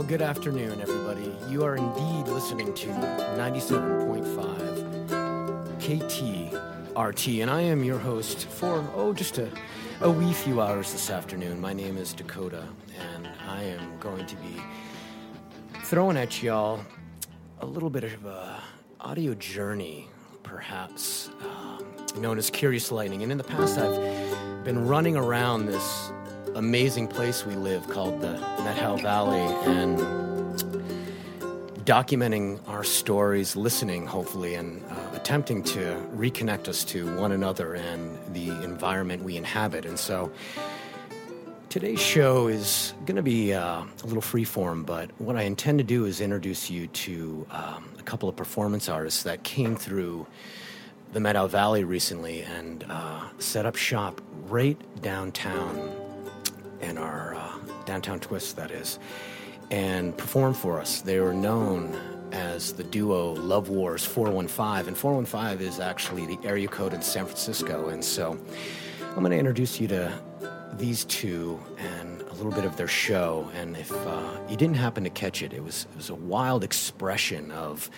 Good afternoon, everybody. You are indeed listening to 97.5 KTRT, and I am your host for, just a wee few hours this afternoon. My name is Dakota, and I am going to be throwing at y'all a little bit of a audio journey, perhaps, known as Curious Lightning. And in the past, I've been running around this amazing place we live called the Met-Hal Valley and documenting our stories, listening, hopefully, and attempting to reconnect us to one another and the environment we inhabit. And so today's show is going to be a little freeform, but what I intend to do is introduce you to a couple of performance artists that came through the Met-Hal Valley recently and set up shop right downtown in our downtown twist, that is, and performed for us. They were known as the duo Love Wars 415, and 415 is actually the area code in San Francisco. And so I'm going to introduce you to these two and a little bit of their show. And if you didn't happen to catch it, it was a wild expression of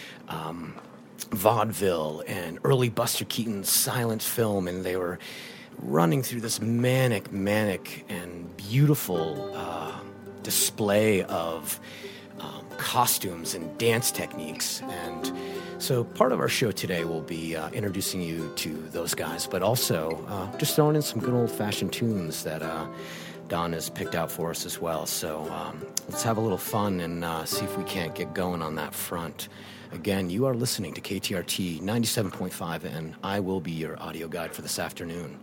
vaudeville and early Buster Keaton silent film, and they were running through this manic and beautiful display of costumes and dance techniques. And so part of our show today will be introducing you to those guys, but also just throwing in some good old-fashioned tunes that Don has picked out for us as well. So let's have a little fun and see if we can't get going on that front. Again, you are listening to KTRT 97.5, and I will be your audio guide for this afternoon.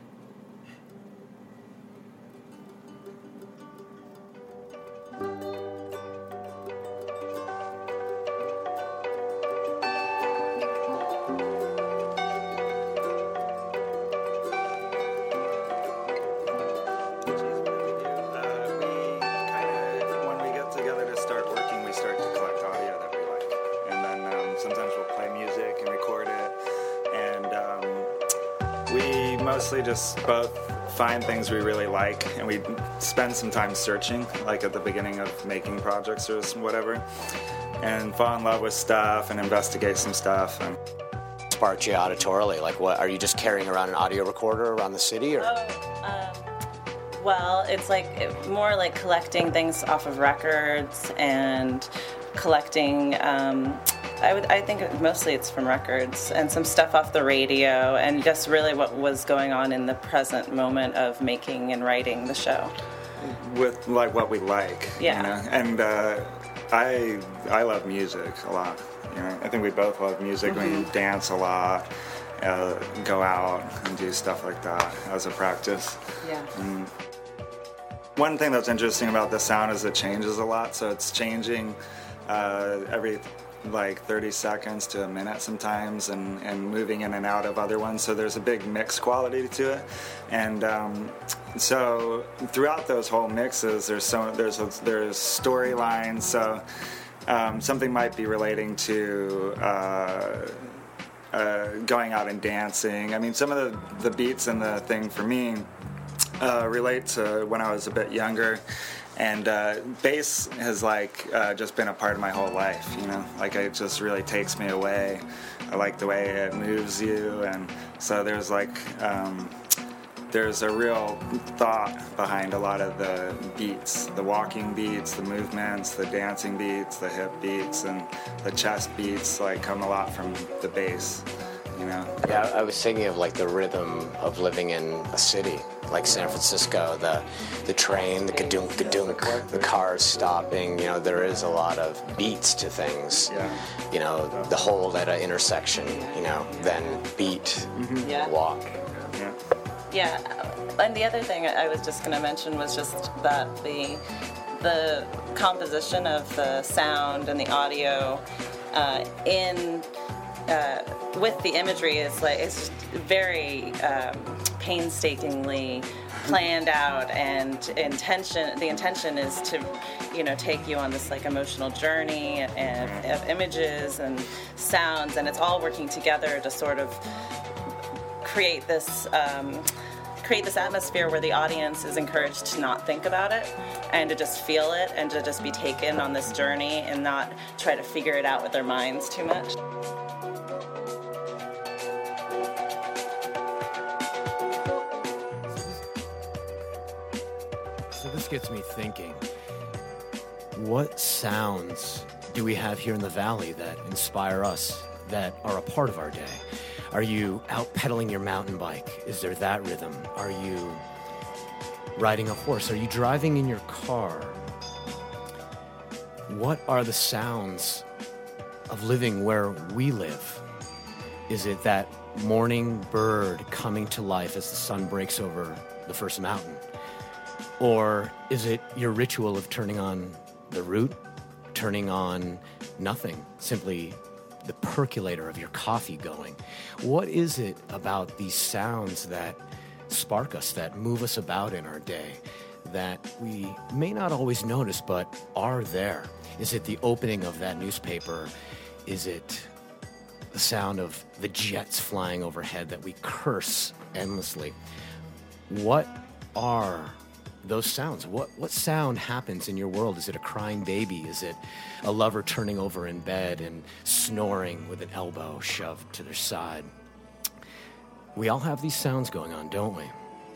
Mostly just both find things we really like, and we spend some time searching, like at the beginning of making projects or whatever, and fall in love with stuff and investigate some stuff. And sparked you auditorily? Like, what, are you just carrying around an audio recorder around the city, or? Well, it's more like collecting things off of records and collecting. I think mostly it's from records and some stuff off the radio, and just really what was going on in the present moment of making and writing the show. With like what we like, yeah. You know? And I love music a lot. You know, I think we both love music. Mm-hmm. We dance a lot, go out and do stuff like that as a practice. Yeah. And one thing that's interesting about the sound is it changes a lot, so it's changing every like 30 seconds to a minute sometimes, and moving in and out of other ones, so there's a big mix quality to it. And so throughout those whole mixes there's storylines, so something might be relating to going out and dancing. I mean, some of the beats in the thing for me relate to when I was a bit younger. And bass has just been a part of my whole life, you know? Like, it just really takes me away. I like the way it moves you, and so there's there's a real thought behind a lot of the beats, the walking beats, the movements, the dancing beats, the hip beats, and the chest beats come a lot from the bass, you know? Yeah, I was thinking of the rhythm of living in a city, like San Francisco, the train, the ka-dunk, the cars stopping. You know, there is a lot of beats to things. Yeah. You know, the hold at an intersection, you know, then beat, walk. Yeah. Yeah, and the other thing I was just going to mention was just that the composition of the sound and the audio with the imagery is it's just very painstakingly planned out, and the intention is to take you on this emotional journey of images and sounds, and it's all working together to sort of create this create this atmosphere where the audience is encouraged to not think about it and to just feel it and to just be taken on this journey and not try to figure it out with their minds too much. So this gets me thinking, what sounds do we have here in the Valley that inspire us, that are a part of our day? Are you out pedaling your mountain bike? Is there that rhythm? Are you riding a horse? Are you driving in your car? What are the sounds of living where we live? Is it that morning bird coming to life as the sun breaks over the first mountain? Or is it your ritual of turning on the root, turning on nothing, simply the percolator of your coffee going? What is it about these sounds that spark us, that move us about in our day, that we may not always notice but are there? Is it the opening of that newspaper? Is it the sound of the jets flying overhead that we curse endlessly? What are those sounds? What sound happens in your world? Is it a crying baby? Is it a lover turning over in bed and snoring with an elbow shoved to their side? We all have these sounds going on, don't we?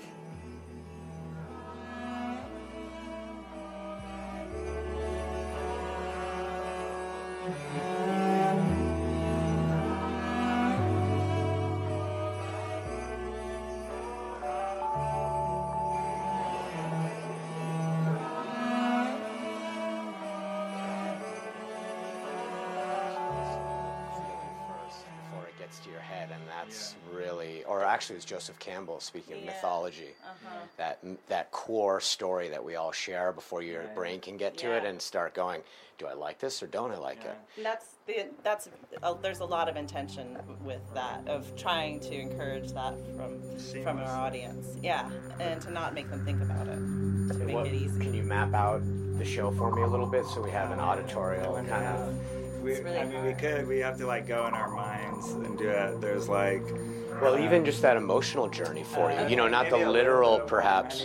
To your head, and that's really, or actually it was Joseph Campbell speaking of mythology, that core story that we all share before your brain can get to it and start going, do I like this or don't I like it? And there's a lot of intention with that, of trying to encourage that from our audience, and to not make them think about it, to make it easy. Can you map out the show for me a little bit so we have an auditorial kind of? We could. We have to go in our minds and do it. There's even just that emotional journey for you. Not the literal, perhaps.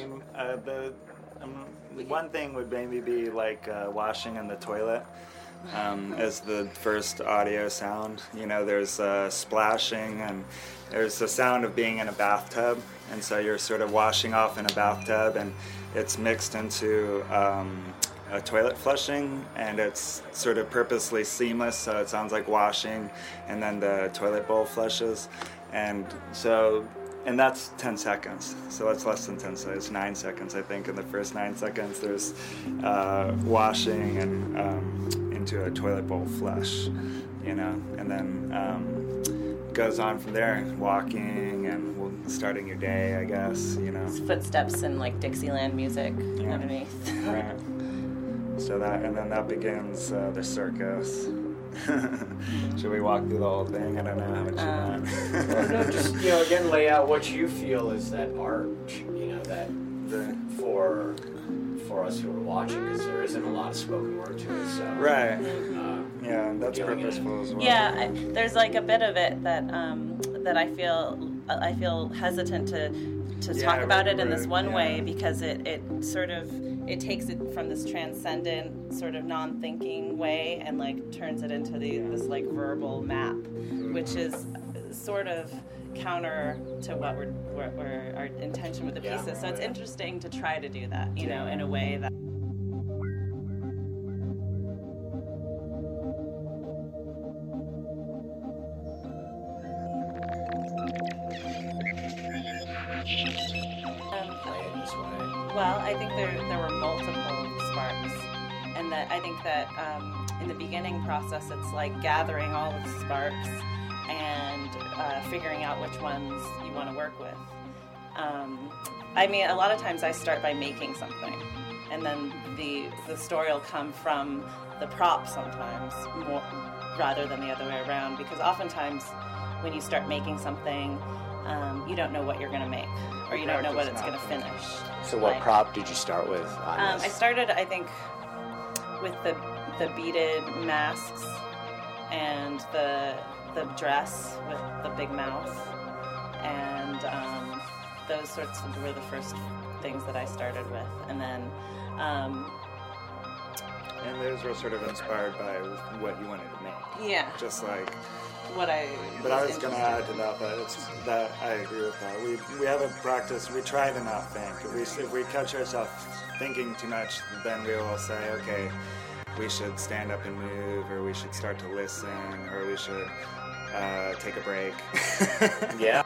One thing would maybe be washing in the toilet as the first audio sound. There's splashing and there's the sound of being in a bathtub, and so you're sort of washing off in a bathtub, and it's mixed into a toilet flushing, and it's sort of purposely seamless, so it sounds like washing, and then the toilet bowl flushes, and that's 10 seconds, so that's less than 10 seconds. It's 9 seconds, I think. In the first 9 seconds there's washing and into a toilet bowl flush, and then goes on from there, walking and starting your day, I guess. It's footsteps and Dixieland music underneath. Right. So that begins the circus. Should we walk through the whole thing? I don't know how much you want. No, just again, lay out what you feel is that art. That for us who are watching, because there isn't a lot of spoken word to it. So right. That's purposeful as well. Yeah, there's a bit of it that I feel hesitant to talk about it in this one way, because it sort of, it takes it from this transcendent sort of non-thinking way and turns it into this verbal map, which is sort of counter to what we're our intention with the pieces. So it's interesting to try to do that, in a way that. Well, I think there were multiple sparks, and that I think that in the beginning process, it's gathering all of the sparks and figuring out which ones you want to work with. A lot of times I start by making something, and then the story will come from the prop sometimes, more, rather than the other way around, because oftentimes when you start making something, you don't know what you're going to make, or you don't know what it's going to finish. So what prop did you start with on this? I started, I think, with the beaded masks and the dress with the big mouth, and those sorts were the first things that I started with, and then. And those were sort of inspired by what you wanted to make. Yeah. Just like what I. But I was going to add to that, that I agree with that. We have a practice. We try to not think. If we catch ourselves thinking too much, then we will say, okay, we should stand up and move, or we should start to listen, or we should take a break. Yeah.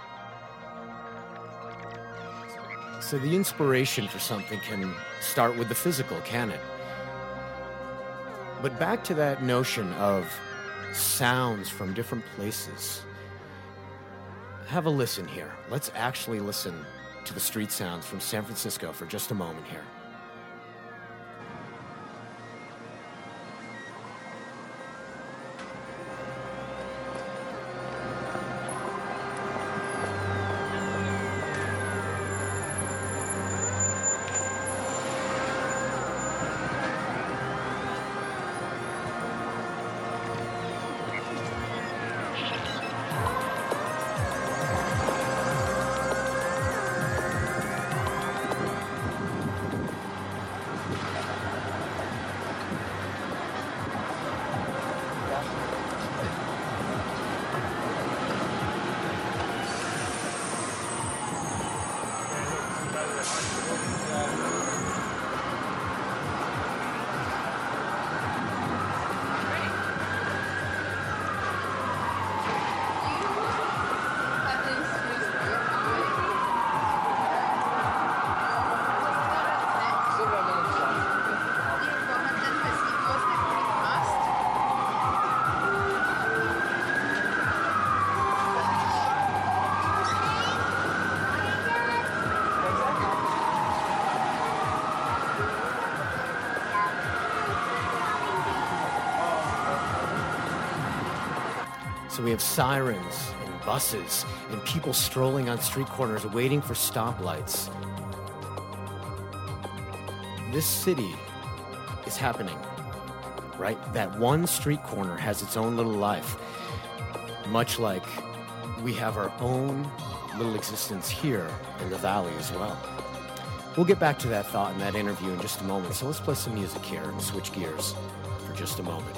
So the inspiration for something can start with the physical, can it? But back to that notion of sounds from different places. Have a listen here. Let's actually listen to the street sounds from San Francisco for just a moment here. So we have sirens and buses and people strolling on street corners waiting for stoplights. This city is happening, right? That one street corner has its own little life, much like we have our own little existence here in the valley as well. We'll get back to that thought in that interview in just a moment. So let's play some music here and switch gears for just a moment.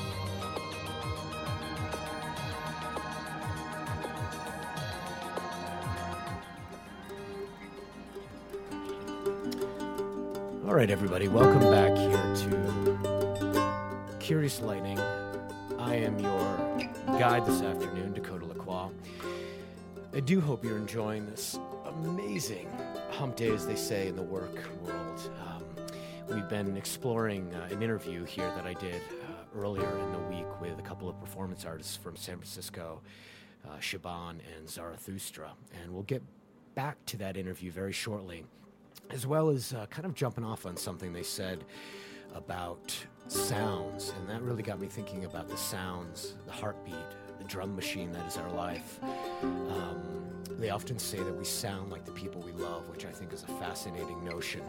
All right, everybody, welcome back here to Curious Lightning. I am your guide this afternoon, Dakota Lacroix. I do hope you're enjoying this amazing hump day, as they say in the work world. We've been exploring an interview here that I did earlier in the week with a couple of performance artists from San Francisco, Shaban and Zarathustra, and we'll get back to that interview very shortly, as well as kind of jumping off on something they said about sounds. And that really got me thinking about the sounds, the heartbeat, the drum machine that is our life. They often say that we sound like the people we love, which I think is a fascinating notion.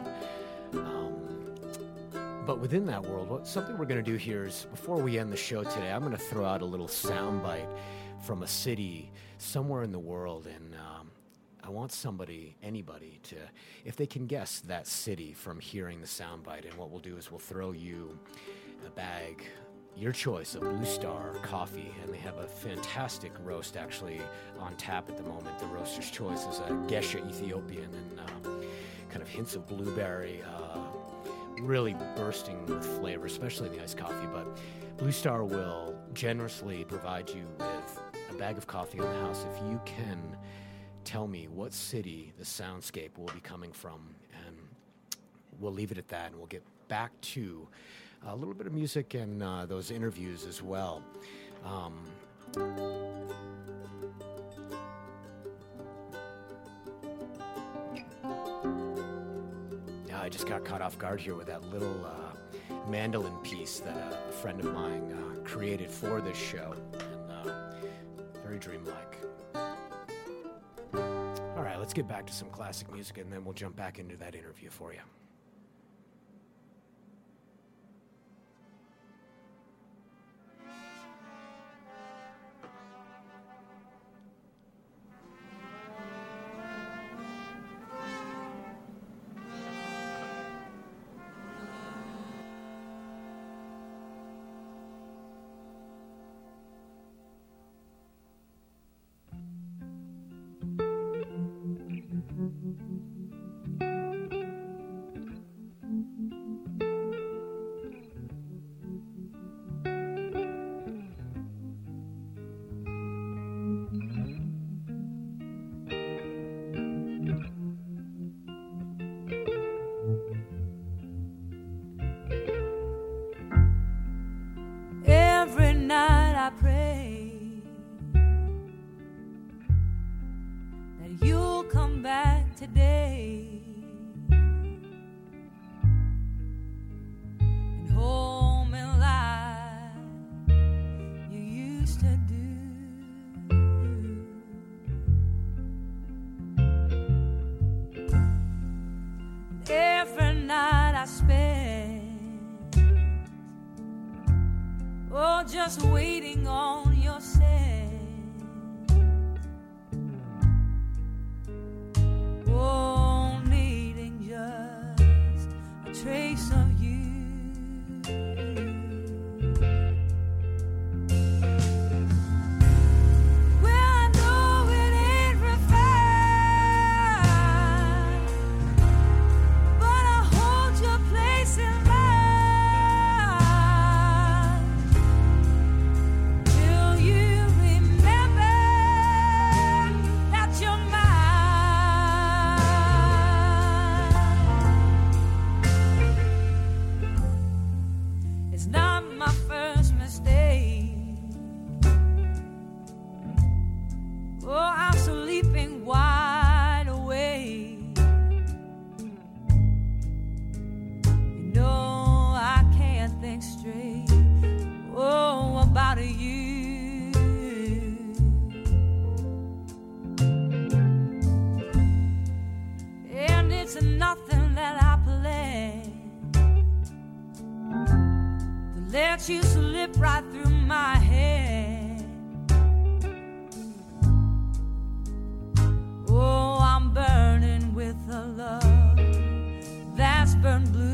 But within that world, something we're going to do here is, before we end the show today, I'm going to throw out a little soundbite from a city somewhere in the world, and I want anybody to, if they can guess that city from hearing the soundbite. And what we'll do is we'll throw you a bag, your choice, of Blue Star coffee. And they have a fantastic roast actually on tap at the moment. The roaster's choice is a Gesha Ethiopian, and kind of hints of blueberry, really bursting with flavor, especially in the iced coffee. But Blue Star will generously provide you with a bag of coffee on the house if you can tell me what city the soundscape will be coming from. And we'll leave it at that, and we'll get back to a little bit of music and those interviews as well. I just got caught off guard here with that little mandolin piece that a friend of mine created for this show, and very dreamlike. All right, let's get back to some classic music, and then we'll jump back into that interview for you. I pray that you'll come back today and hold me like you used to do. Every night I spend, oh, just waiting on your scent. Oh, needing just a trace of you. You slip right through my head. Oh, I'm burning with a love that's burned blue.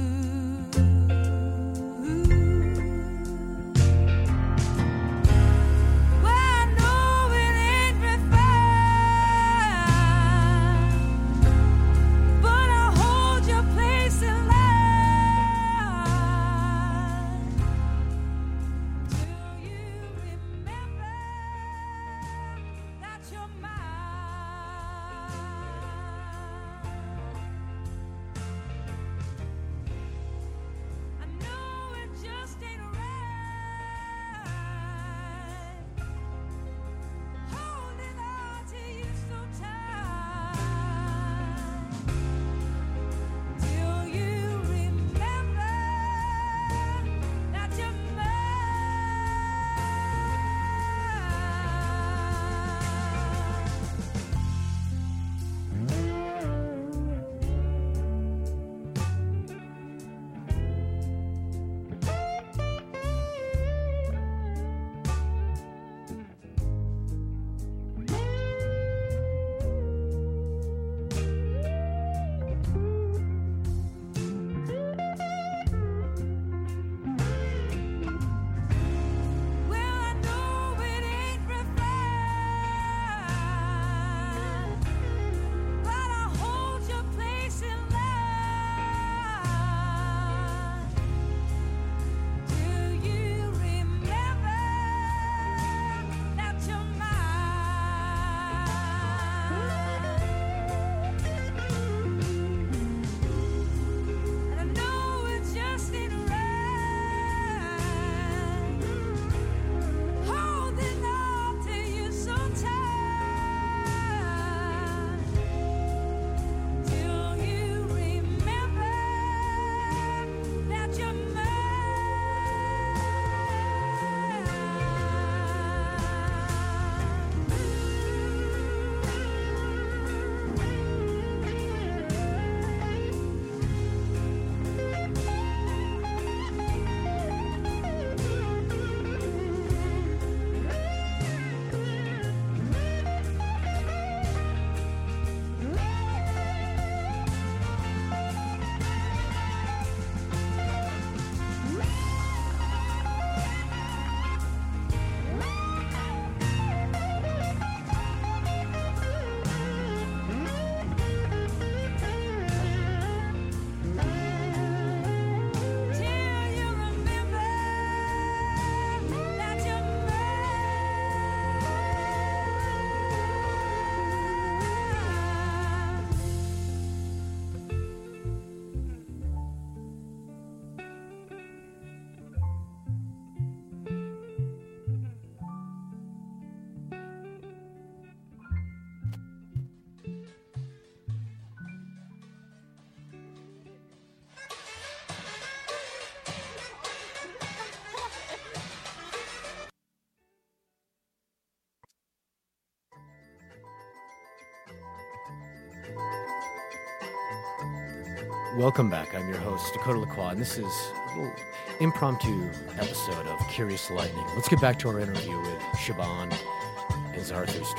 Welcome back. I'm your host, Dakota Lacroix, and this is a little impromptu episode of Curious Lightning. Let's get back to our interview with Siobhan and Zarathustra.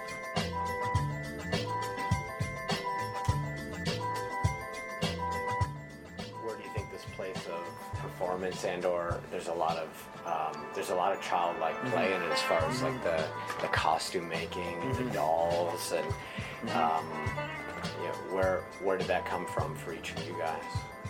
Where do you think this place of performance and/or there's a lot of childlike play in it as far as like the costume making, the dolls, and where did that come from for each of you guys?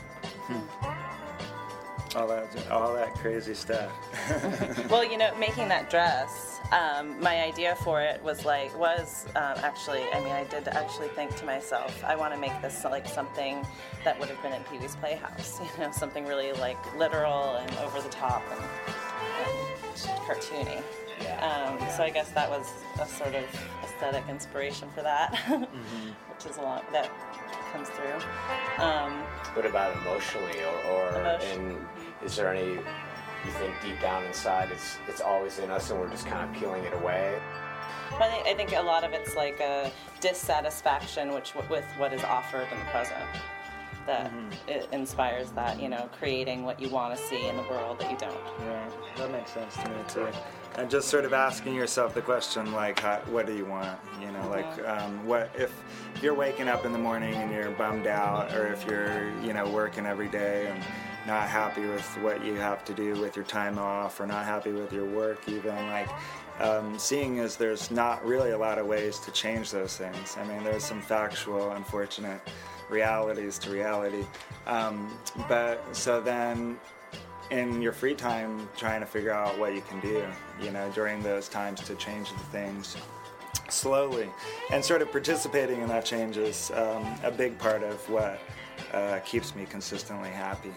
All that crazy stuff. Well, making that dress, my idea for it was actually, I did actually think to myself, I want to make this like something that would have been in Pee Wee's Playhouse, something really like literal and over the top and cartoony. So I guess that was a sort of aesthetic inspiration for that, which is a lot that comes through. What about emotionally, and is there any, you think deep down inside it's always in us and we're just kind of peeling it away? Well, I think a lot of it's like a dissatisfaction with what is offered in the present. That it inspires that, creating what you want to see in the world that you don't. Yeah, that makes sense to me too. And just sort of asking yourself the question, like, what do you want? What if you're waking up in the morning and you're bummed out, or if you're, working every day and not happy with what you have to do with your time off, or not happy with your work even, seeing as there's not really a lot of ways to change those things. There's some factual, unfortunate realities to reality. But so then in your free time, trying to figure out what you can do, during those times to change the things slowly, and sort of participating in that change is a big part of what keeps me consistently happy.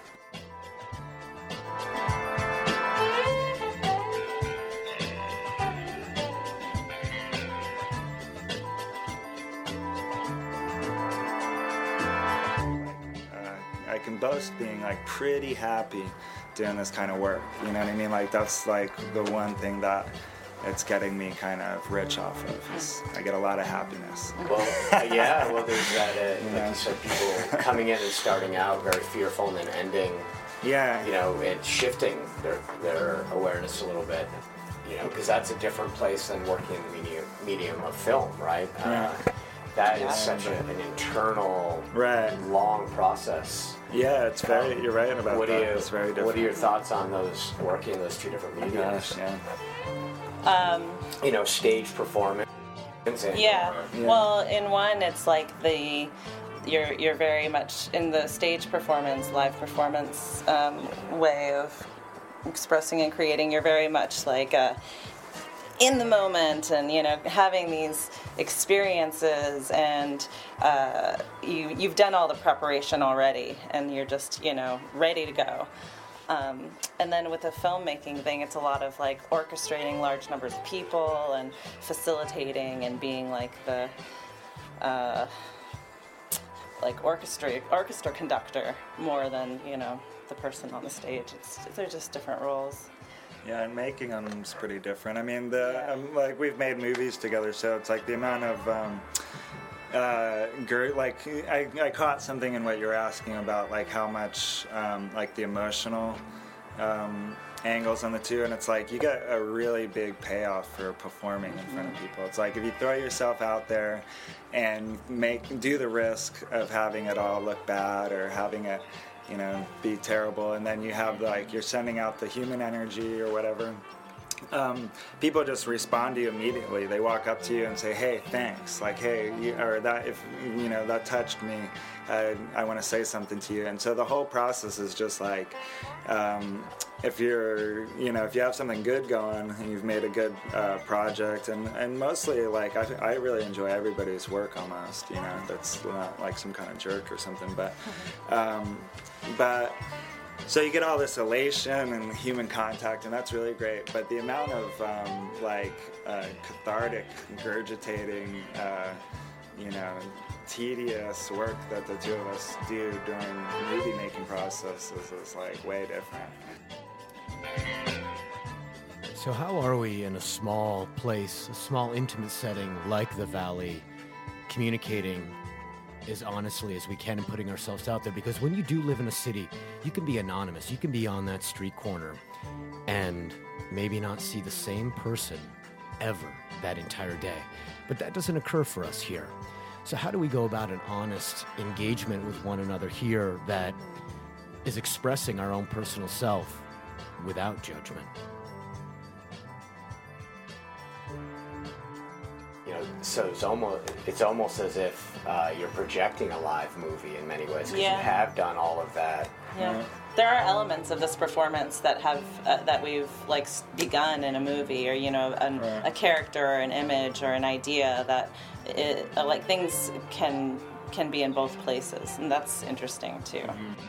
I can boast being pretty happy doing this kind of work. You know what I mean? That's the one thing that it's getting me kind of rich off of. Is I get a lot of happiness. Well, there's that, like you said, people coming in and starting out very fearful and then ending, and shifting their awareness a little bit, because that's a different place than working in the medium of film, right? That is such an internal, long process. Yeah, it's very. You're right about that. It's very different. What are your thoughts on working in those two different mediums? Stage performance. Well, in one, it's like you're very much in the stage performance, live performance way of expressing and creating. You're very much in the moment, and having these experiences, and you've done all the preparation already, and you're just ready to go. And then with the filmmaking thing, it's a lot of orchestrating large numbers of people and facilitating and being the orchestra conductor more than the person on the stage. They're just different roles. Yeah, and making them is pretty different. We've made movies together, so it's the amount of I caught something in what you're asking about, how much the emotional angles on the two, and it's you get a really big payoff for performing in front of people. It's if you throw yourself out there and do the risk of having it all look bad or having it be terrible, and then you have you're sending out the human energy or whatever. People just respond to you immediately. They walk up to you and say, "Hey, thanks." That touched me. I want to say something to you. And so the whole process is just if you have something good going and you've made a good project, and mostly I really enjoy everybody's work almost. That's not some kind of jerk or something, but so you get all this elation and human contact, and that's really great. But the amount of cathartic, regurgitating, tedious work that the two of us do during the movie making process is way different. So how are we in a small place, a small intimate setting like the Valley, communicating as honestly as we can in putting ourselves out there, because when you do live in a city, you can be anonymous. You can be on that street corner and maybe not see the same person ever that entire day. But that doesn't occur for us here. So how do we go about an honest engagement with one another here that is expressing our own personal self without judgment? You know, so it's almost as if you're projecting a live movie in many ways, because you have done all of that. Yeah. There are elements of this performance that have that we've like begun in a movie, or a character, or an image, or an idea that like things can be in both places, and that's interesting too. Mm-hmm.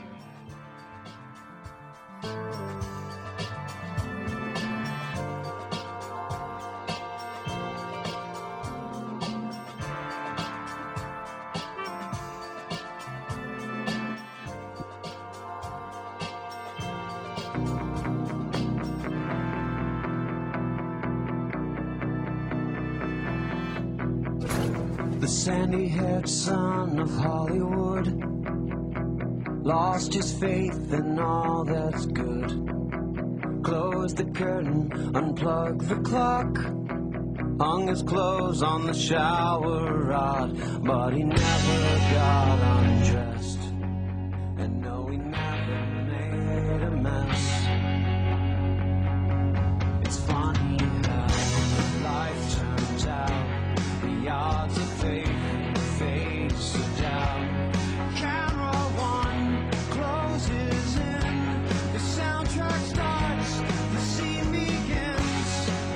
The sandy-haired son of Hollywood lost his faith in all that's good. Closed the curtain, unplugged the clock, hung his clothes on the shower rod, but he never got undressed, and no, he never made a mess. It's funny how life turns out. The odds of faith in the face of doubt. Camera one closes in. The soundtrack starts. The scene begins.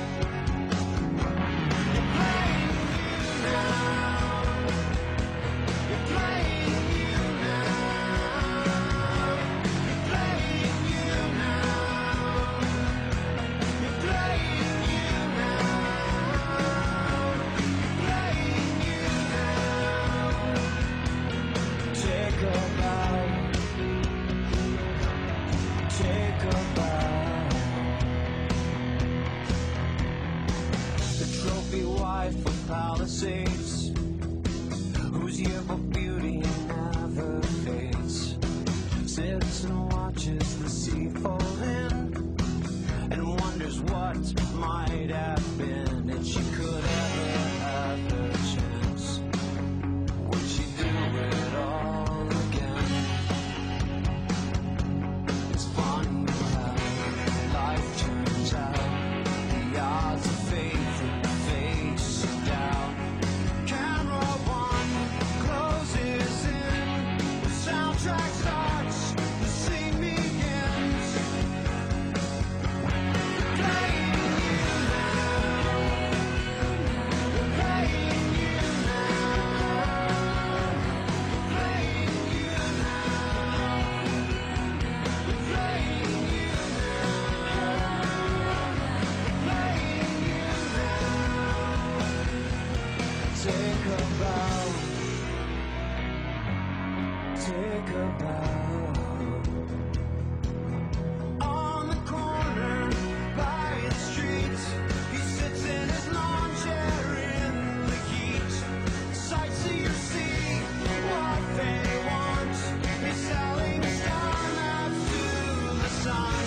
You're playing you now. You're playing you now. You're playing you now. You're playing you now. Take a bow. Take a bow. The trophy wife of Palisades, whose yearbook beauty never fades, sits and watches the sea fall in, and wonders what might have been if she could ever have her chance. Would she do it all again? It's funny how life turns out. The odds of faith in the face of doubt. Camera one closes in. The soundtrack starts. The scene begins. Playing you now. Playing you now. Playing you now. Playing you now. Playing you now. Take a bow. Take a bow. On the corner by the street, he sits in his lawn chair in the heat. Sightseers see what they want. He's selling star maps to the sun.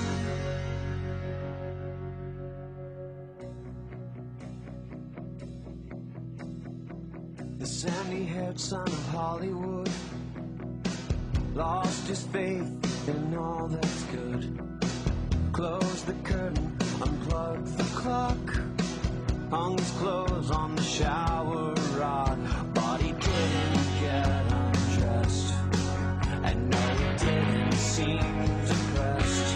The sandy-haired son of Hollywood lost his faith in all that's good. Closed the curtain, unplugged the clock, hung his clothes on the shower rod, but he didn't get undressed, and no, he didn't seem depressed.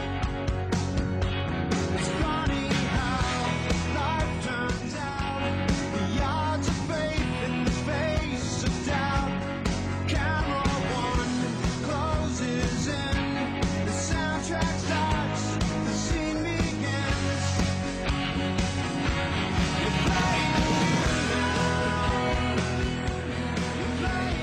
It's funny how life turns out. The odds of faith in the face of doubt. Camera one closes in. The soundtrack starts. The scene begins. You're playing you now. You're playing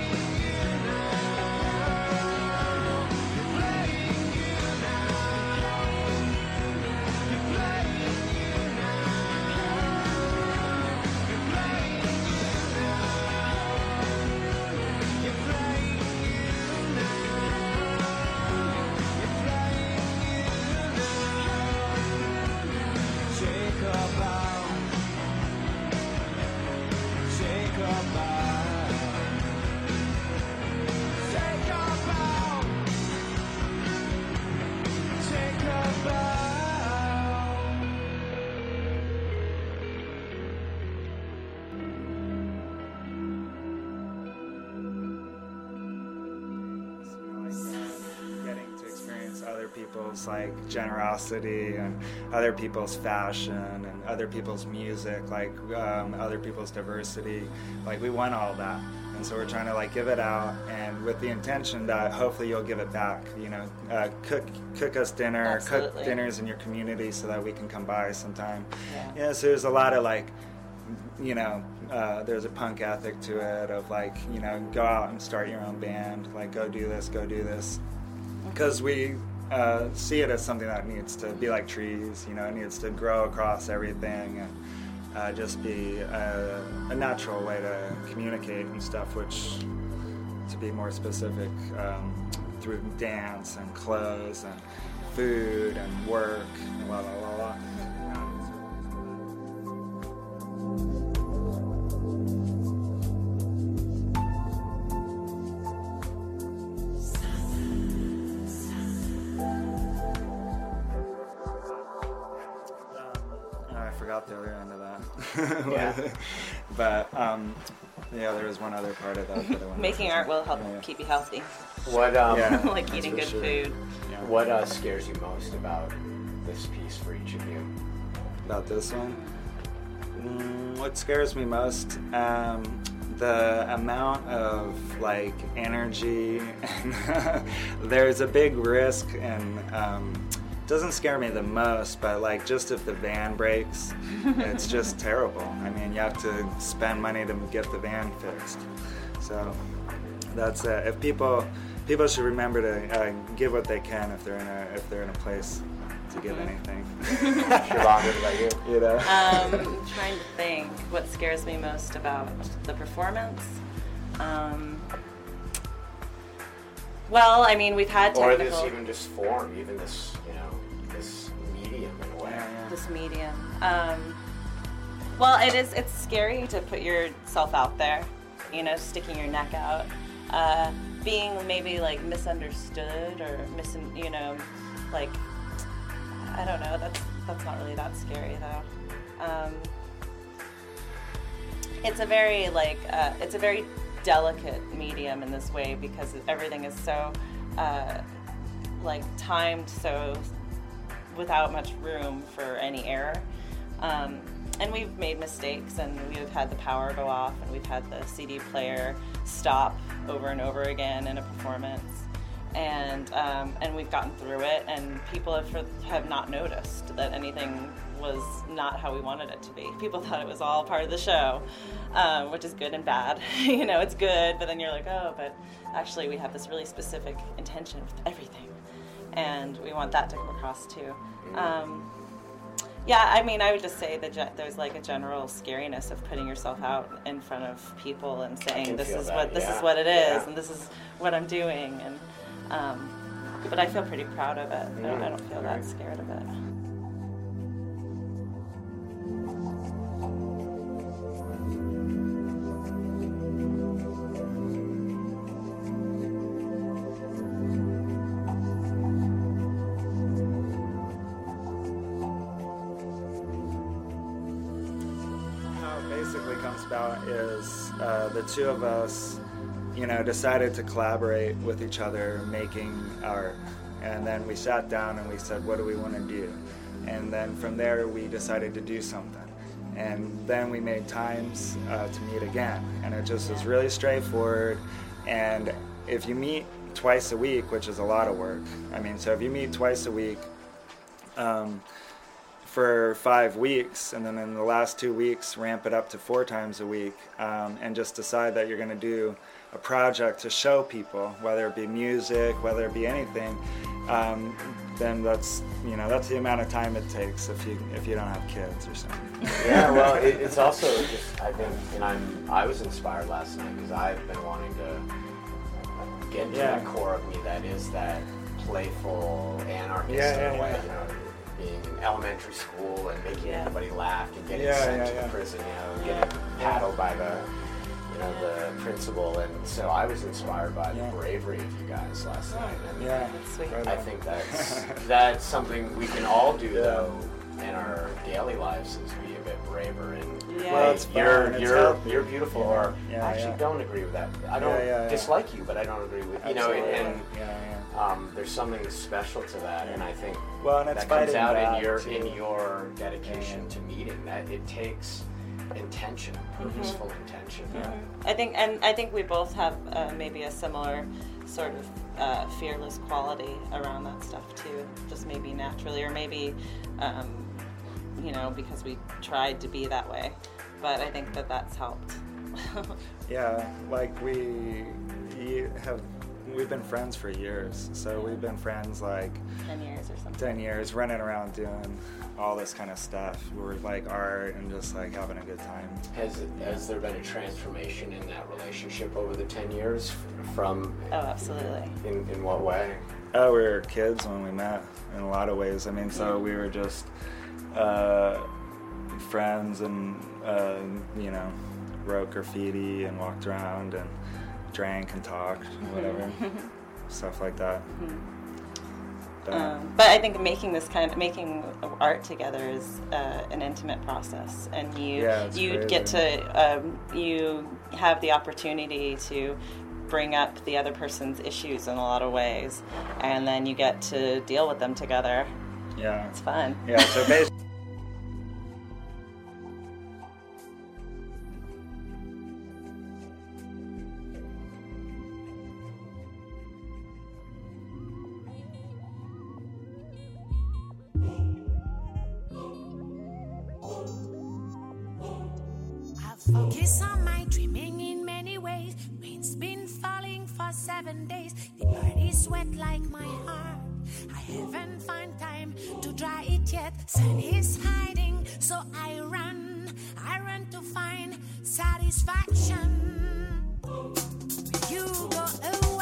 people's like generosity and other people's fashion and other people's music, like other people's diversity. Like we want all that. And so we're trying to like give it out, and with the intention that hopefully you'll give it back. You know, cook us dinner, Absolutely. cook dinners in your community so that we can come by sometime. Yeah. Yeah, so there's a lot of like, you know, there's a punk ethic to it of like, you know, go out and start your own band, like go do this, because we see it as something that needs to be like trees. You know, it needs to grow across everything and. Just be a natural way to communicate and stuff, which, to be more specific, through dance and clothes and food and work and blah, blah, blah, blah. I forgot the other end of that. Yeah. But yeah, there was one other part of that. that I wanted Making to art will help Yeah. keep you healthy. What Yeah. Like that's eating for good sure. food. Yeah. what scares you most about this piece for each of you? About this one? What scares me most? The amount of like energy, and there's a big risk, and doesn't scare me the most, but like just if the van breaks, it's just terrible. I mean, you have to spend money to get the van fixed. So that's it. If people should remember to give what they can if they're in a place to give anything. Siobhan, what about you? You know. Trying to think what scares me most about the performance. Well, I mean, we've had Or technical. this even just form, even this, you know, this medium in a way. This medium. Well, it's scary to put yourself out there, you know, sticking your neck out, being maybe like misunderstood or you know, like, I don't know, that's not really that scary though. It's a very it's a very delicate medium in this way because everything is so like timed so without much room for any error. And we've made mistakes, and we've had the power go off, and we've had the CD player stop over and over again in a performance, and we've gotten through it, and people have not noticed that anything was not how we wanted it to be. People thought it was all part of the show, which is good and bad. You know, it's good, but then you're like, oh, but actually we have this really specific intention with everything, and we want that to come across too. Yeah, I mean, I would just say that there's like a general scariness of putting yourself out in front of people and saying this is what it is, and this is what I'm doing, and but I feel pretty proud of it. I don't feel that scared of it. Basically comes about is the two of us, you know, decided to collaborate with each other making art, and then we sat down and we said, what do we want to do? And then from there we decided to do something, and then we made times to meet again, and it just was really straightforward. And if you meet twice a week, which is a lot of work, I mean, so if you meet twice a week for 5 weeks, and then in the last 2 weeks ramp it up to 4 times a week, and just decide that you're going to do a project to show people, whether it be music, whether it be anything, then that's the amount of time it takes if you don't have kids or something. Yeah, well, it's also just, I think, and I was inspired last night because I've been wanting to get into that core of me that is that playful anarchist in a way, you know, being in elementary school and making everybody laugh and getting sent to the prison, you know, getting paddled by the principal, and so I was inspired by the bravery of you guys last night. And That's sweet. I think that's something we can all do though in our daily lives, is be a bit braver. And Well, it's fun, you're beautiful, or Yeah, I actually don't agree with that. I don't dislike you, but I don't agree with you know. And There's something special to that, and I think Well, and it's that comes fighting out back in to- your dedication to meeting. That it takes intention, purposeful intention. I think we both have maybe a similar sort of fearless quality around that stuff too. Just maybe naturally, or maybe because we tried to be that way. But I think that's helped. Yeah, like we've been friends for years. So we've been friends like 10 years or something. 10 years, running around doing all this kind of stuff. We're like art and just like having a good time. Has there been a transformation in that relationship over the 10 years from? Oh, absolutely. In what way? We were kids when we met in a lot of ways. I mean, so we were just friends and, wrote graffiti and walked around and drank and talked, whatever, stuff like that. But I think making art together is an intimate process, and you get to you have the opportunity to bring up the other person's issues in a lot of ways, and then you get to deal with them together. Yeah, It's fun. Yeah, so basically. Focus on my dreaming in many ways. Rain's been falling for 7 days. The earth is wet like my heart. I haven't found time to dry it yet. Sun is hiding, so I run to find satisfaction. You go away.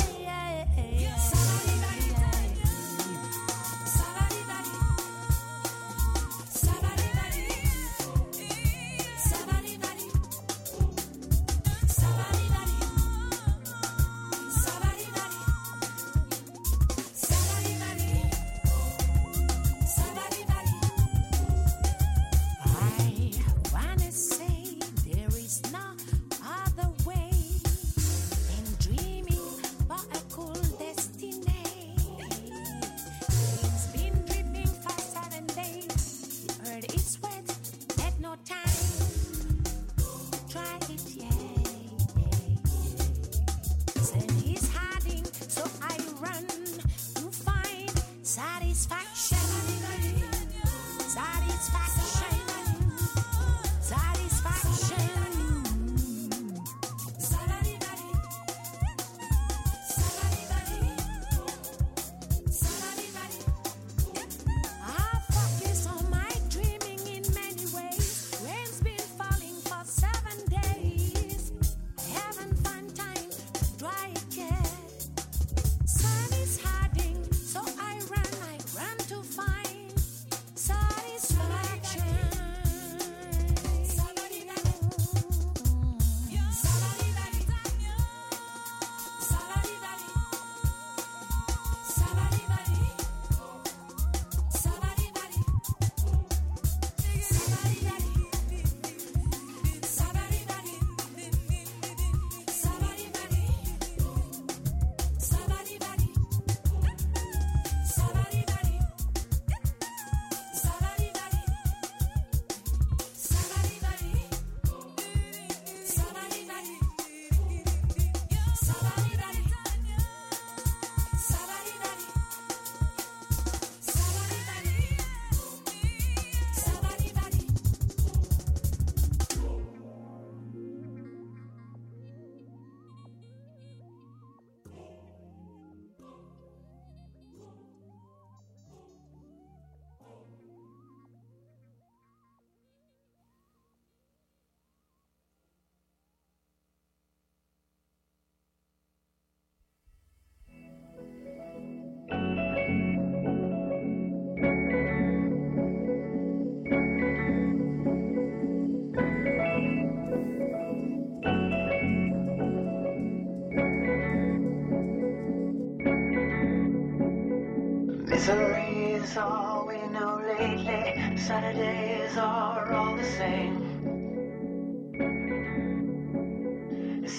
Misery is all we know lately. Saturdays are all the same.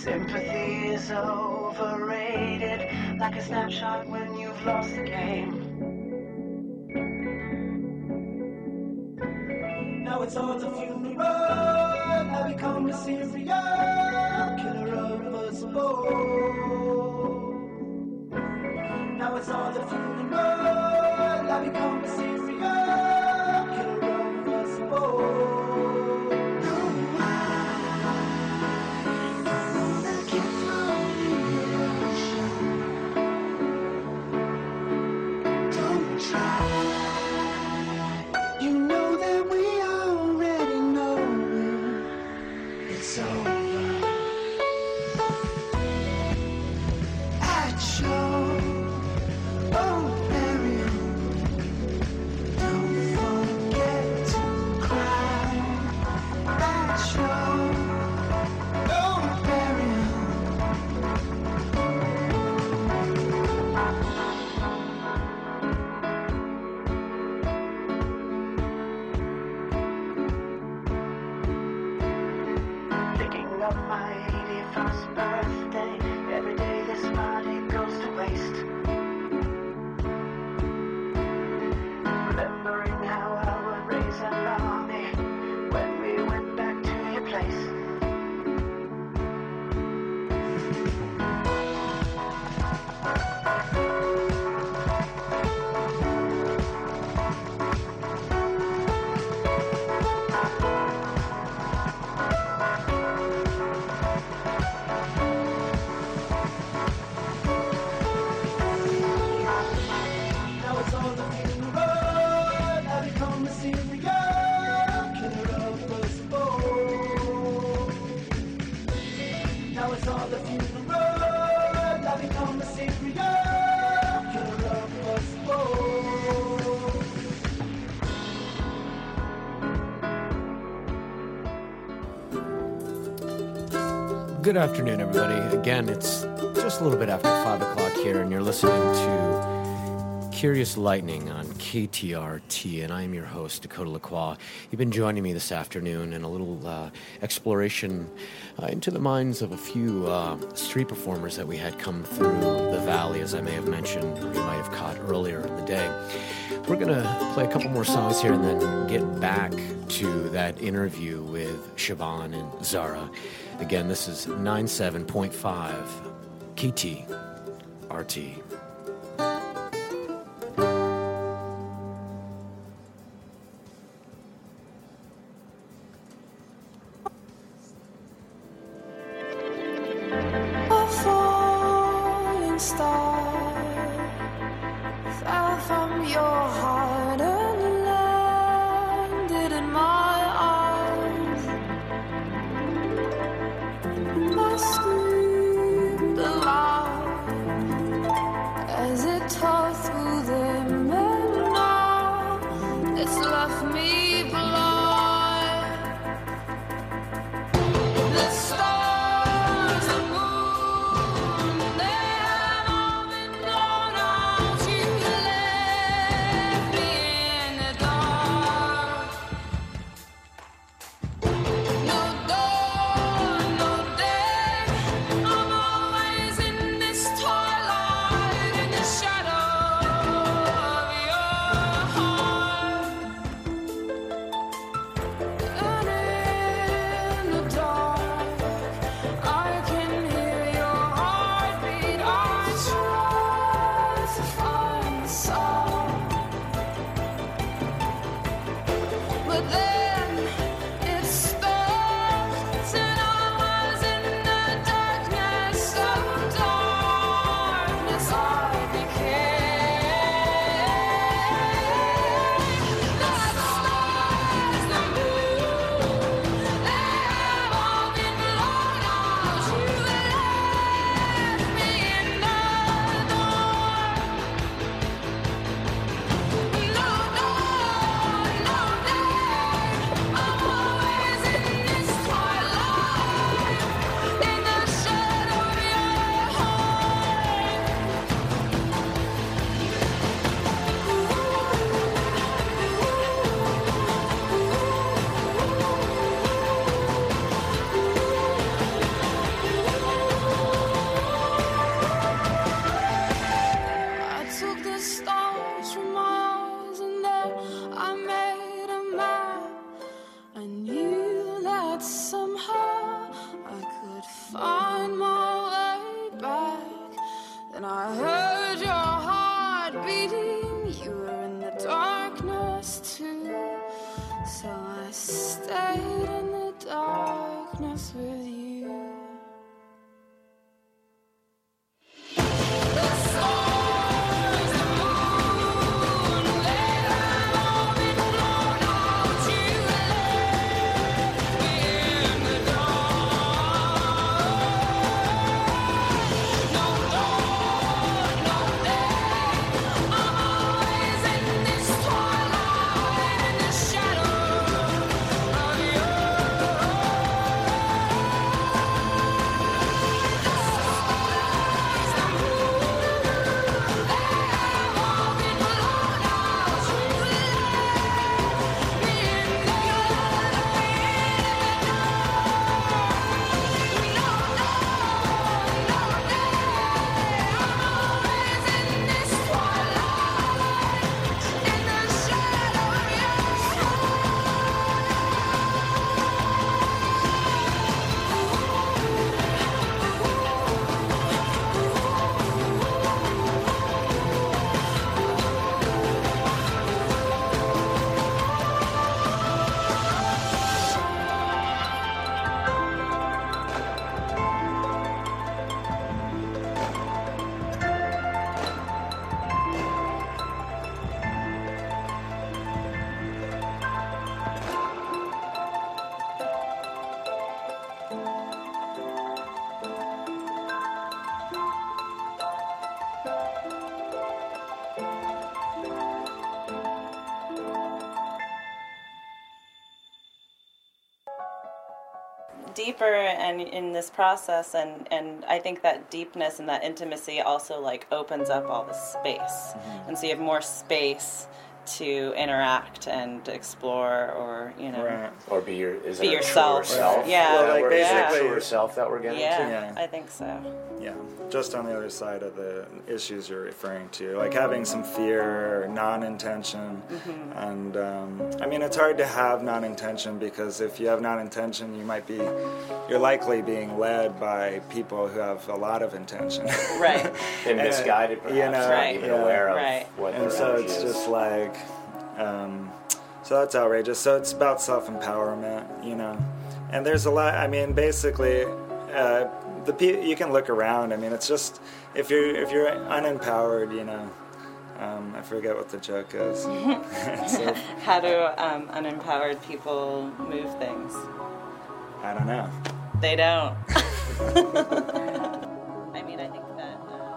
Sympathy is overrated, like a snapshot when you've lost the game. Now it's all the funeral, I become a serial killer of us both. Now it's all the funeral, I become a serial killer of us both. Good afternoon, everybody. Again, it's just a little bit after 5 o'clock here, and you're listening to Curious Lightning on KTRT, and I am your host, Dakota Lacroix. You've been joining me this afternoon in a little exploration into the minds of a few street performers that we had come through the valley, as I may have mentioned, or you might have caught earlier in the day. We're going to play a couple more songs here and then get back to that interview with Siobhan and Zara. Again, this is 97.5 KTRT. A falling star fell from your heart and landed in my arms. I screamed aloud deeper and in this process, and I think that deepness and that intimacy also like opens up all this space, and so you have more space to interact and explore, or Right. Or be yourself. yourself. Yeah. Well, like, Is that basically- truer self that we're getting Yeah, to? Yeah. I think so. Yeah, just on the other side of the issues you're referring to, like having some fear or non-intention. And I mean, it's hard to have non-intention, because if you have non-intention, you're likely being led by people who have a lot of intention. Right. And misguided, perhaps, not Right. even aware of Right. what And their so energy it's is. just like, so that's outrageous. So it's about self-empowerment, And there's a lot. I mean, basically, you can look around. I mean, it's just if you're unempowered, I forget what the joke is. So, How do unempowered people move things? I don't know. They don't. I mean, I think that.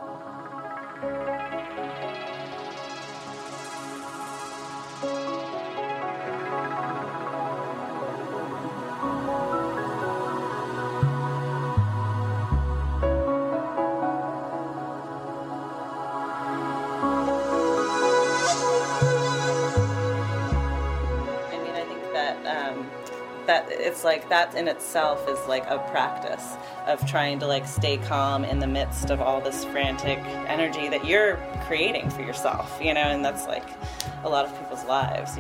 That it's like that in itself is like a practice of trying to like stay calm in the midst of all this frantic energy that you're creating for yourself, and that's like a lot of people's lives.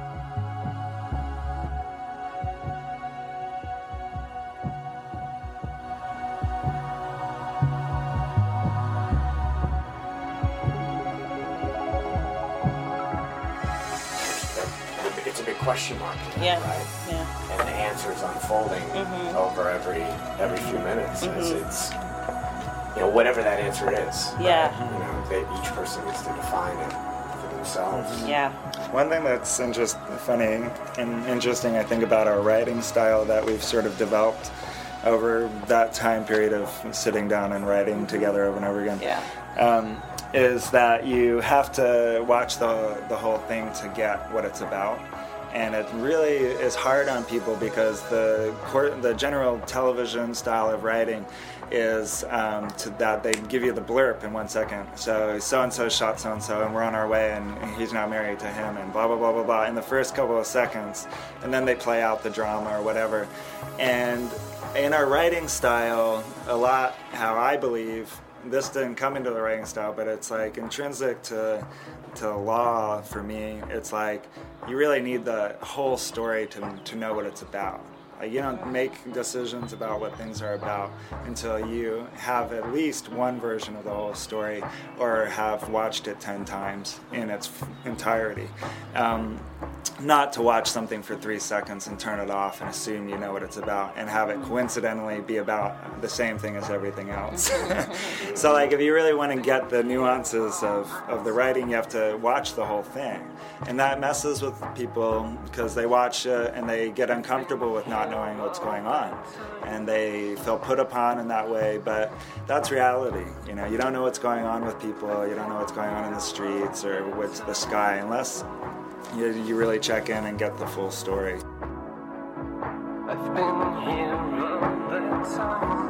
It's a big question mark, Yeah. right? Yeah. And the answer is unfolding over every few minutes as it's, whatever that answer is. Yeah. Right? That each person gets to define it for themselves. Yeah. One thing that's funny and interesting, I think, about our writing style that we've sort of developed over that time period of sitting down and writing together over and over again. Yeah. Is that you have to watch the whole thing to get what it's about. And it really is hard on people, because the general television style of writing is that they give you the blurb in 1 second. So-and-so shot so-and-so, and we're on our way, and he's now married to him, and blah, blah, blah, blah, blah, in the first couple of seconds. And then they play out the drama or whatever. And in our writing style, a lot, how I believe, this didn't come into the writing style, but it's like intrinsic to law for me. It's like you really need the whole story to know what it's about. Like, you don't make decisions about what things are about until you have at least one version of the whole story, or have watched it 10 times in its entirety. Not to watch something for 3 seconds and turn it off and assume you know what it's about, and have it coincidentally be about the same thing as everything else. So like, if you really want to get the nuances of the writing, you have to watch the whole thing. And that messes with people, because they watch it and they get uncomfortable with not knowing what's going on, and they feel put upon in that way. But that's reality. You don't know what's going on with people. You don't know what's going on in the streets or with the sky, unless you really check in and get the full story. I've been here all the time.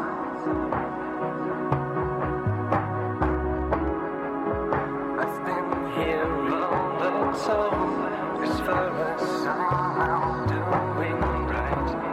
I've been here all the time. As far as I'm doing right.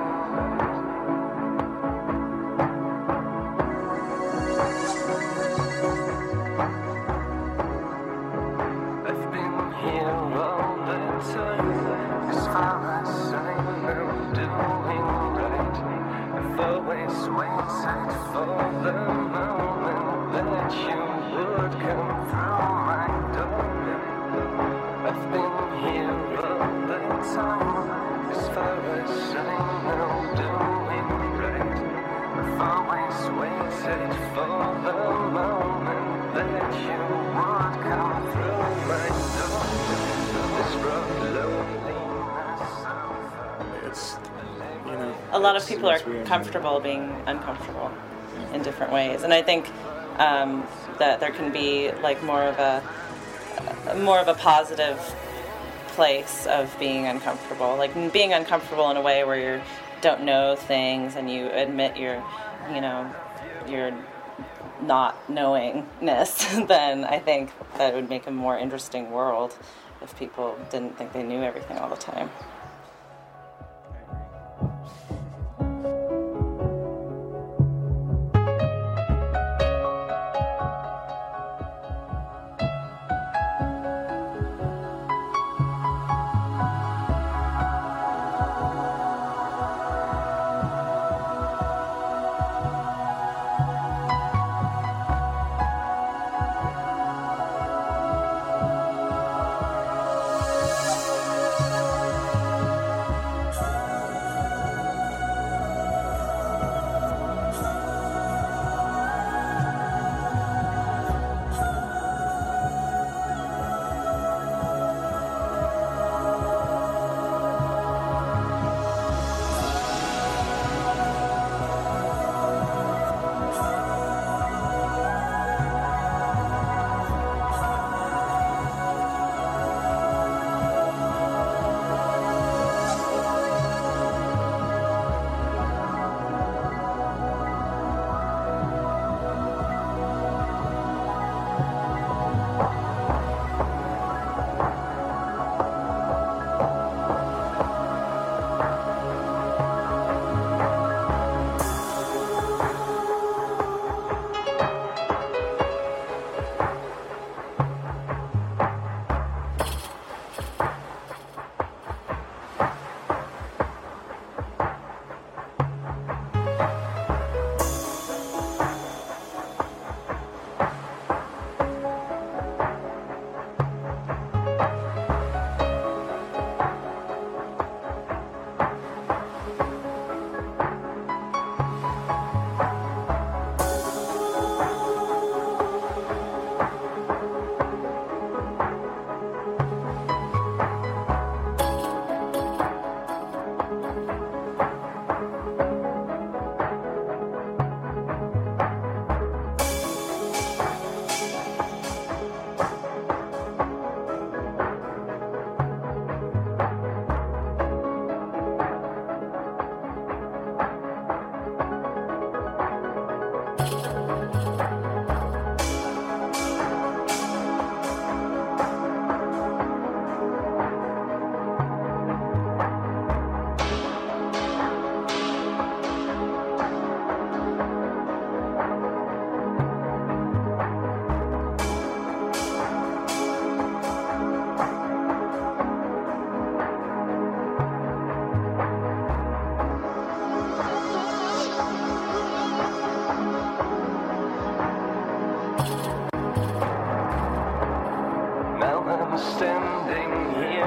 I've been here all the time. As far as I'm doing right. I've always waited for the moment that you would come through my door. I've been here all the time. As far as I'm doing right. I've always waited for the moment that you would come through my door. This rough loneliness. It's, A lot of people it's are weird. comfortable being uncomfortable in different ways, and I think that there can be like more of a positive place of being uncomfortable, like being uncomfortable in a way where don't know things and you admit your not knowingness, then I think that it would make a more interesting world if people didn't think they knew everything all the time. standing here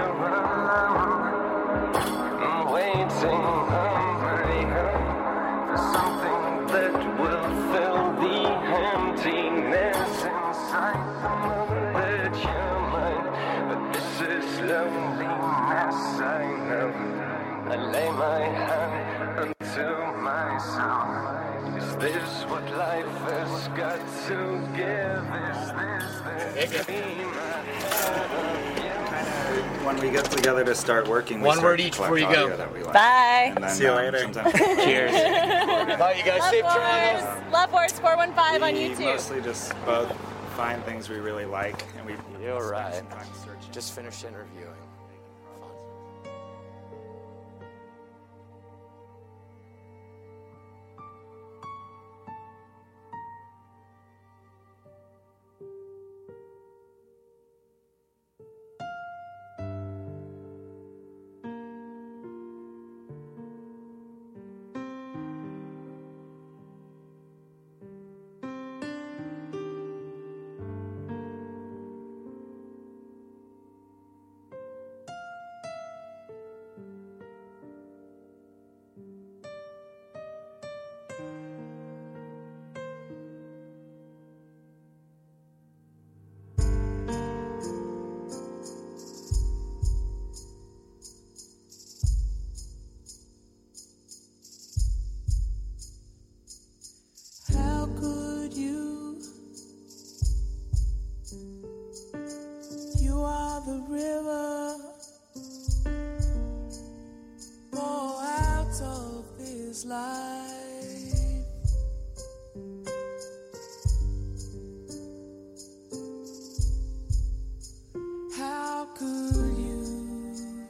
alone, waiting on my own for something that will fill the emptiness inside. That you're mine, but this is loneliness, I know. I lay my hand unto my soul. Is this what life has got to give? Is this the dream I have? When we get together to start working, we One start word to each collect before you audio go. that we like. Bye. And then, See you later. sometimes- Cheers. Bye, you guys. Love Safe Wars, travels. Love Wars 415 on We YouTube. mostly just both find things we really like, and we You're spend right. some time searching. Just finished interviewing. Fun. How could you? You are the river. Pour out of this life. How could you?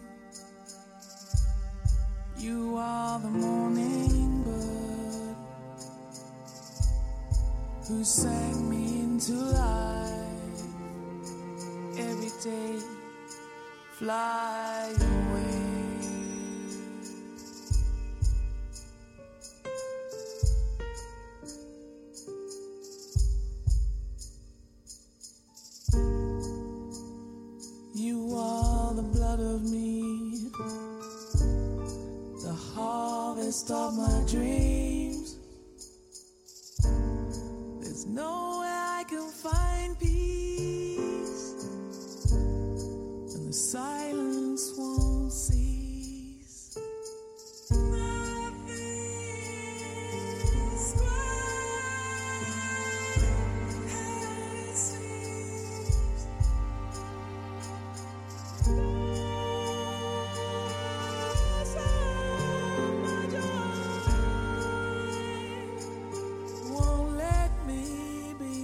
You are the morning bird who sang me into life. Every day, fly away. You are the blood of me, the harvest of my dreams. There's nowhere I can find peace, and the silence won't cease. Nothing's quite as it seems. Won't let me be.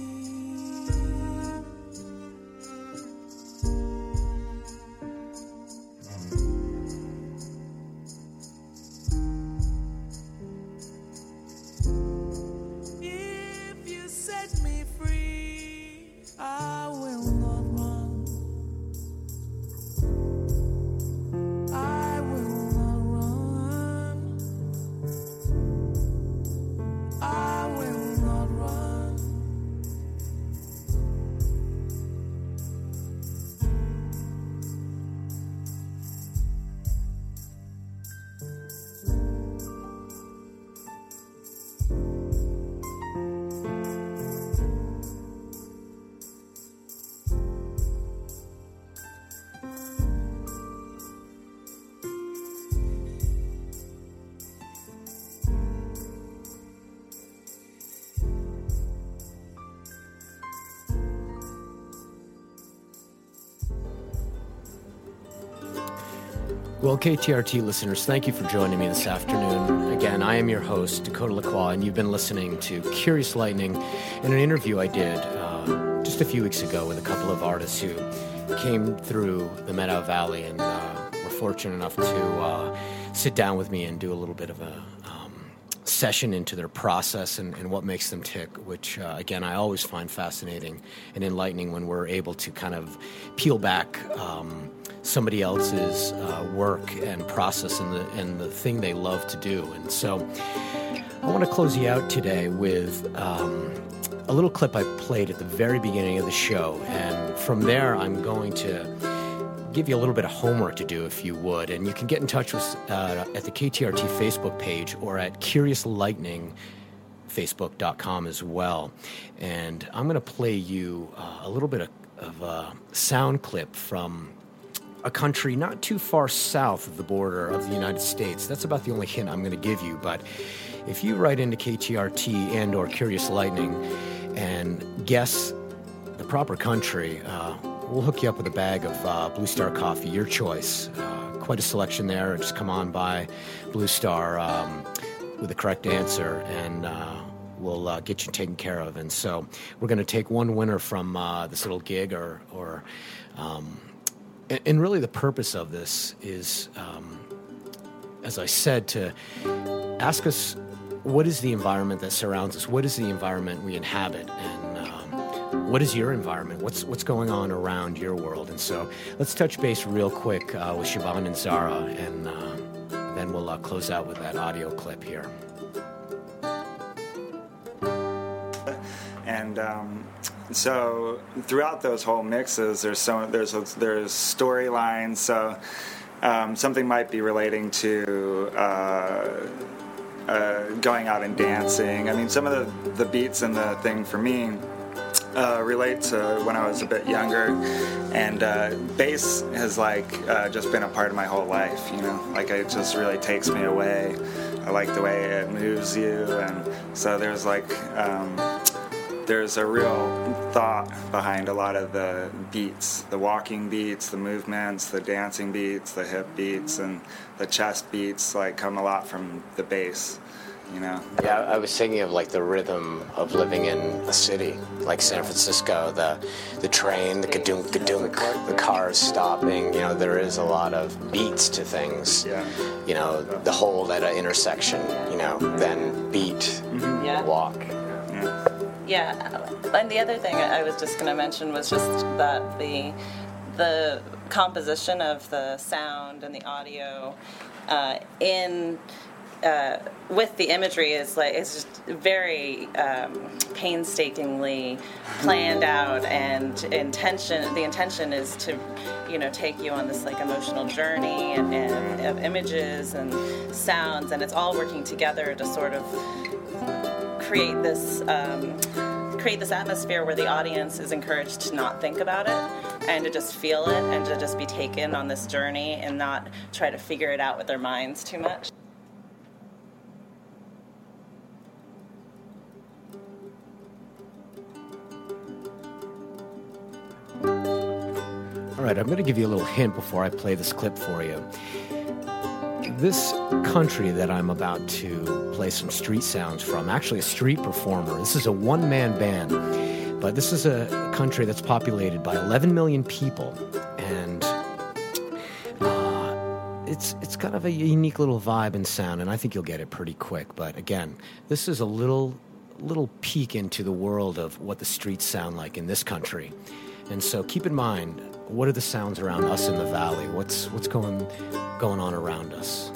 If you set me free, I will not run. I will not run. I will not run. Well, KTRT listeners, thank you for joining me this afternoon. Again, I am your host, Dakota Lacroix, and you've been listening to Curious Lightning in an interview I did just a few weeks ago with a couple of artists who came through the Meadow Valley and were fortunate enough to sit down with me and do a little bit of a session into their process and what makes them tick, which, again, I always find fascinating and enlightening when we're able to kind of peel back somebody else's work and process and the thing they love to do. And so I want to close you out today with a little clip I played at the very beginning of the show. And from there, I'm going to give you a little bit of homework to do, if you would. And you can get in touch with at the KTRT Facebook page or at CuriousLightningFacebook.com as well. And I'm going to play you a little bit of a sound clip from a country not too far south of the border of the United States. That's about the only hint I'm going to give you. But if you write into KTRT and or Curious Lightning and guess the proper country, we'll hook you up with a bag of Blue Star coffee, your choice. Quite a selection there. Just come on by Blue Star with the correct answer, and we'll get you taken care of. And so we're going to take one winner from this little gig, and really the purpose of this is, as I said, to ask us, what is the environment that surrounds us? What is the environment we inhabit? And what is your environment? What's going on around your world? And so let's touch base real quick with Siobhan and Zara, and then we'll close out with that audio clip here. And so throughout those whole mixes, there's storylines. So something might be relating to going out and dancing. I mean, some of the beats in the thing for me relate to when I was a bit younger, and bass has just been a part of my whole life. You know, it just really takes me away. I like the way it moves you, and so there's there's a real thought behind a lot of the beats, the walking beats, the movements, the dancing beats, the hip beats, and the chest beats like come a lot from the bass, you know. Yeah, I was thinking of like the rhythm of living in a city like San Francisco, the train, the kadunk kadunk, the cars stopping. You know, there is a lot of beats to things. Yeah. You know, the hole at an intersection. You know, then beat, Yeah. walk. Yeah. Yeah, and the other thing I was just going to mention was just that the composition of the sound and the audio with the imagery is like it's just very painstakingly planned out, and the intention is to take you on this like emotional journey and of images and sounds, and it's all working together to sort of create this atmosphere where the audience is encouraged to not think about it and to just feel it and to just be taken on this journey and not try to figure it out with their minds too much. All right, I'm going to give you a little hint before I play this clip for you. This country that I'm about to play some street sounds from, actually a street performer. This is a one-man band, but this is a country that's populated by 11 million people, and it's kind of a unique little vibe and sound, and I think you'll get it pretty quick. But again, this is a little peek into the world of what the streets sound like in this country. And so keep in mind, what are the sounds around us in the valley? What's going on around us?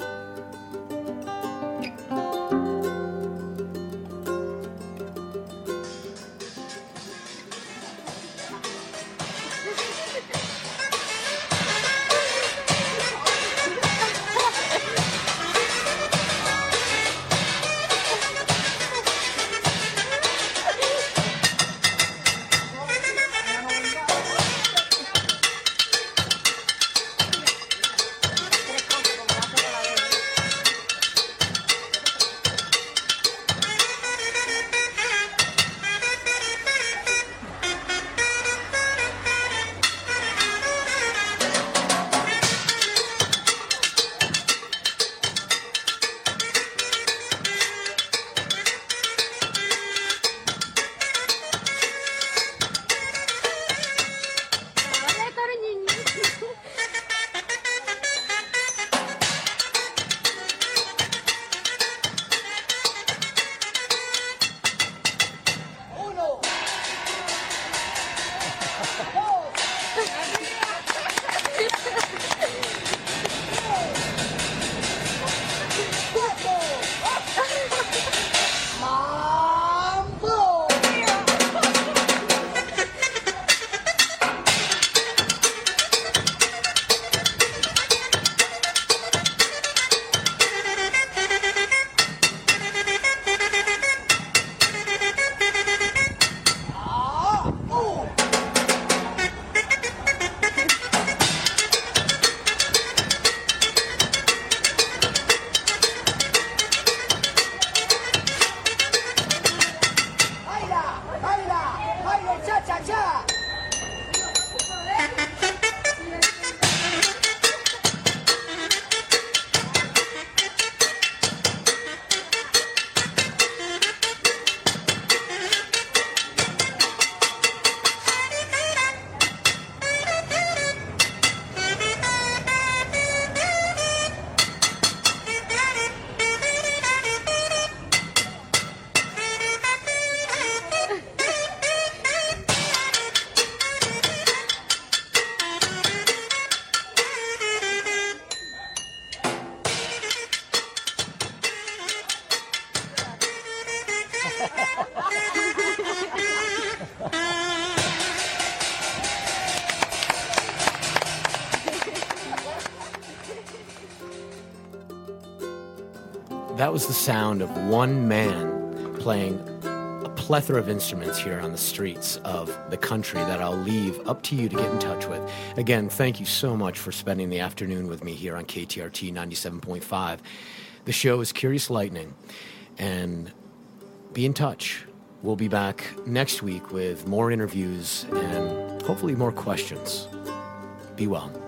That was the sound of one man playing a plethora of instruments here on the streets of the country that I'll leave up to you to get in touch with. Again, thank you so much for spending the afternoon with me here on KTRT 97.5. The show is Curious Lightning, and be in touch. We'll be back next week with more interviews and hopefully more questions. Be well.